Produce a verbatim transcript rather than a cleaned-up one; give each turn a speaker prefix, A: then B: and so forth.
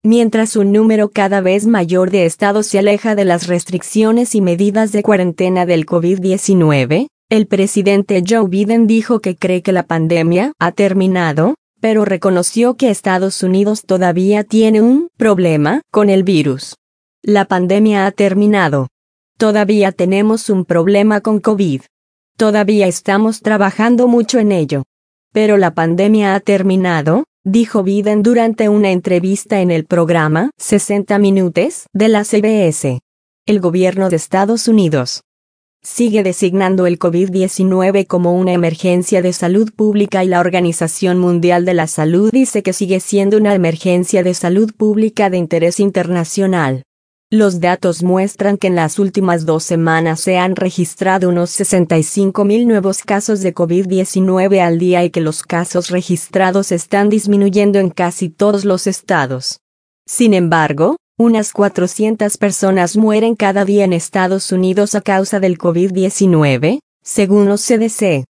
A: Mientras un número cada vez mayor de estados se aleja de las restricciones y medidas de cuarentena del COVID diecinueve, el presidente Joe Biden dijo que cree que la pandemia ha terminado, pero reconoció que Estados Unidos todavía tiene un problema con el virus. La pandemia ha terminado. Todavía tenemos un problema con COVID. Todavía estamos trabajando mucho en ello. Pero la pandemia ha terminado, dijo Biden durante una entrevista en el programa sesenta Minutos de la C B S. El gobierno de Estados Unidos sigue designando el COVID diecinueve como una emergencia de salud pública y la Organización Mundial de la Salud dice que sigue siendo una emergencia de salud pública de interés internacional. Los datos muestran que en las últimas dos semanas se han registrado unos sesenta y cinco mil nuevos casos de COVID diecinueve al día y que los casos registrados están disminuyendo en casi todos los estados. Sin embargo, unas cuatrocientas personas mueren cada día en Estados Unidos a causa del COVID diecinueve, según los C D C.